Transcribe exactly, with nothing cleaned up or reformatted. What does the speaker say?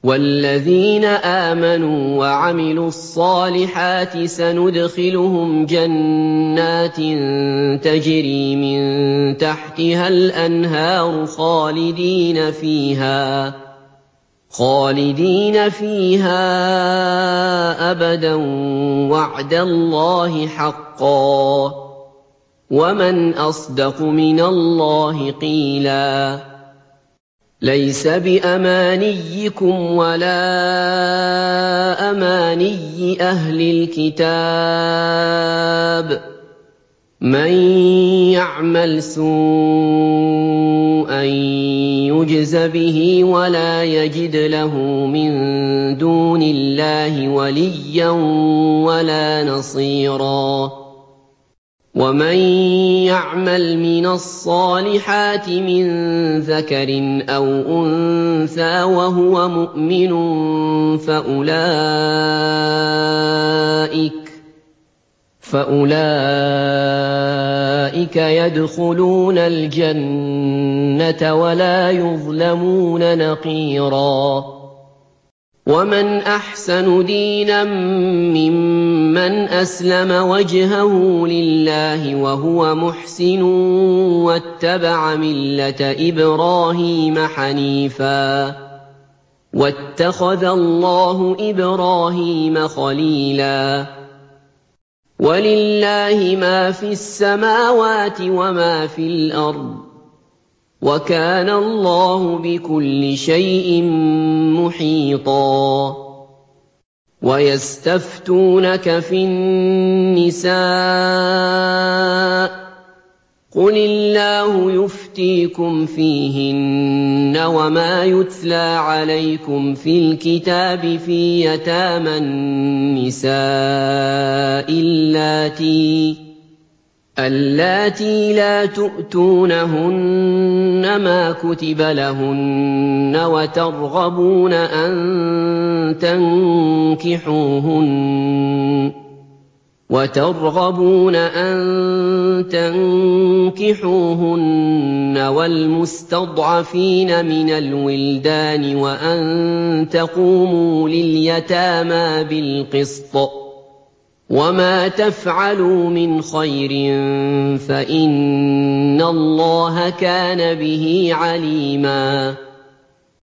وَالَّذِينَ آمَنُوا وَعَمِلُوا الصَّالِحَاتِ سَنُدْخِلُهُمْ جَنَّاتٍ تَجْرِي مِن تَحْتِهَا الْأَنْهَارُ خَالِدِينَ فِيهَا خالدين فيها أبدا وعد الله حقا ومن أصدق من الله قيلا ليس بأمانيكم ولا أماني أهل الكتاب من يعمل سوءا يجز به ولا يجد له من دون الله وليا ولا نصيرا ومن يعمل من الصالحات من ذكر أو أنثى وهو مؤمن فأولئك فأولئك يدخلون الجنة ولا يظلمون نقيرا ومن أحسن دينا ممن أسلم وجهه لله وهو محسن واتبع ملة إبراهيم حنيفا واتخذ الله إبراهيم خليلا وَلِلَّهِ مَا فِي السَّمَاوَاتِ وَمَا فِي الْأَرْضِ وَكَانَ اللَّهُ بِكُلِّ شَيْءٍ مُحِيطًا وَيَسْتَفْتُونَكَ فِي النِّسَاءِ قُلِ اللَّهُ يُفْتِيكُمْ فِيهِنَّ وَمَا يُتْلَىٰ عَلَيْكُمْ فِي الْكِتَابِ فِي يَتَامَى النِّسَاءِ اللَّاتِي لَا تُؤْتُونَهُنَّ مَا كُتِبَ لَهُنَّ وَتَرْغَبُونَ أَن تَنكِحُوهُنَّ وترغبون أن تنكحوهن والمستضعفين من الولدان وأن تقوموا لليتامى بالقسط وما تفعلوا من خير فإن الله كان به عليما